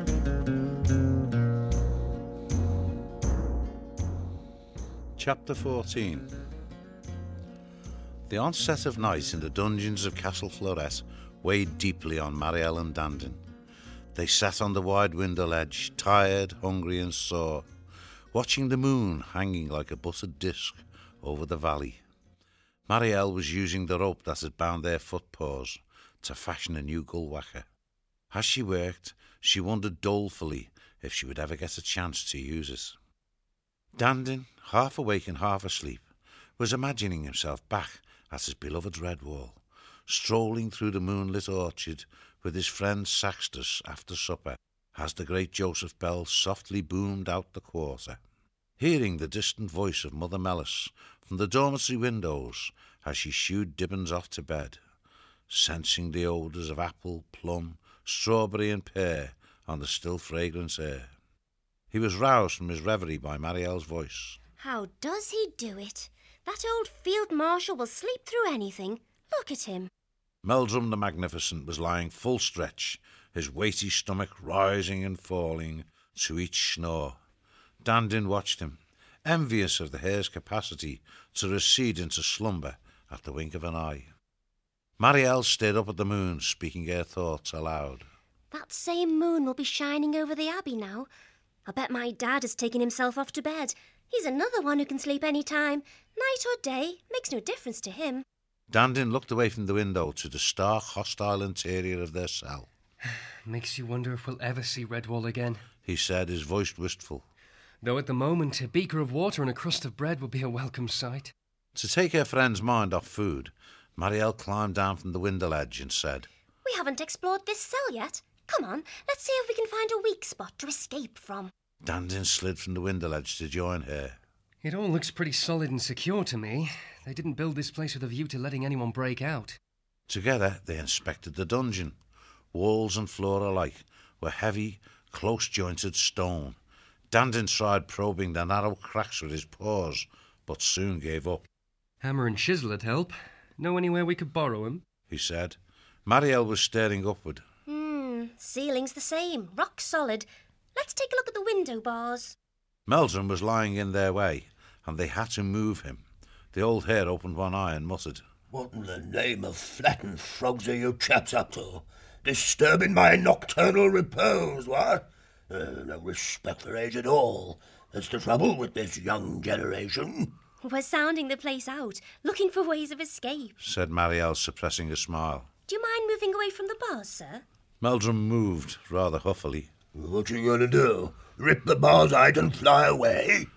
Chapter 14. The onset of night in the dungeons of Castle Florette weighed deeply on Mariel and Dandin. They sat on the wide window ledge, tired, hungry and sore, watching the moon hanging like a buttered disc over the valley. Mariel was using the rope that had bound their footpaws to fashion a new gullwhacker. As she worked, she wondered dolefully if she would ever get a chance to use it. Dandin, half awake and half asleep, was imagining himself back at his beloved Redwall, strolling through the moonlit orchard with his friend Saxtus after supper, as the great Joseph bell softly boomed out the quarter. Hearing the distant voice of Mother Mellis from the dormitory windows as she shooed Dibbons off to bed, sensing the odours of apple, plum, strawberry and pear on the still fragrant air. He was roused from his reverie by Mariel's voice. How does he do it? That old field marshal will sleep through anything. Look at him. Meldrum the Magnificent was lying full stretch, his weighty stomach rising and falling to each snore. Dandin watched him, envious of the hare's capacity to recede into slumber at the wink of an eye. Mariel stared up at the moon, speaking her thoughts aloud. That same moon will be shining over the abbey now. I bet my dad has taken himself off to bed. He's another one who can sleep any time. Night or day, makes no difference to him. Dandin looked away from the window to the stark, hostile interior of their cell. Makes you wonder if we'll ever see Redwall again, he said, his voice wistful. Though at the moment, a beaker of water and a crust of bread would be a welcome sight. To take her friend's mind off food, Mariel climbed down from the window ledge and said, We haven't explored this cell yet. Come on, let's see if we can find a weak spot to escape from. Dandin slid from the window ledge to join her. It all looks pretty solid and secure to me. They didn't build this place with a view to letting anyone break out. Together they inspected the dungeon. Walls and floor alike were heavy, close-jointed stone. Dandin tried probing the narrow cracks with his paws, but soon gave up. Hammer and chisel would help. Know anywhere we could borrow 'em? He said. Mariel was staring upward. Ceiling's the same, rock solid. Let's take a look at the window bars. Meldrum was lying in their way, and they had to move him. The old hare opened one eye and muttered, What in the name of flattened frogs are you chaps up to? Disturbing my nocturnal repose, what? No respect for age at all. That's the trouble with this young generation. We're sounding the place out, looking for ways of escape, said Mariel, suppressing a smile. Do you mind moving away from the bars, sir? Meldrum moved, rather huffily. What you gonna do? Rip the bars out and fly away?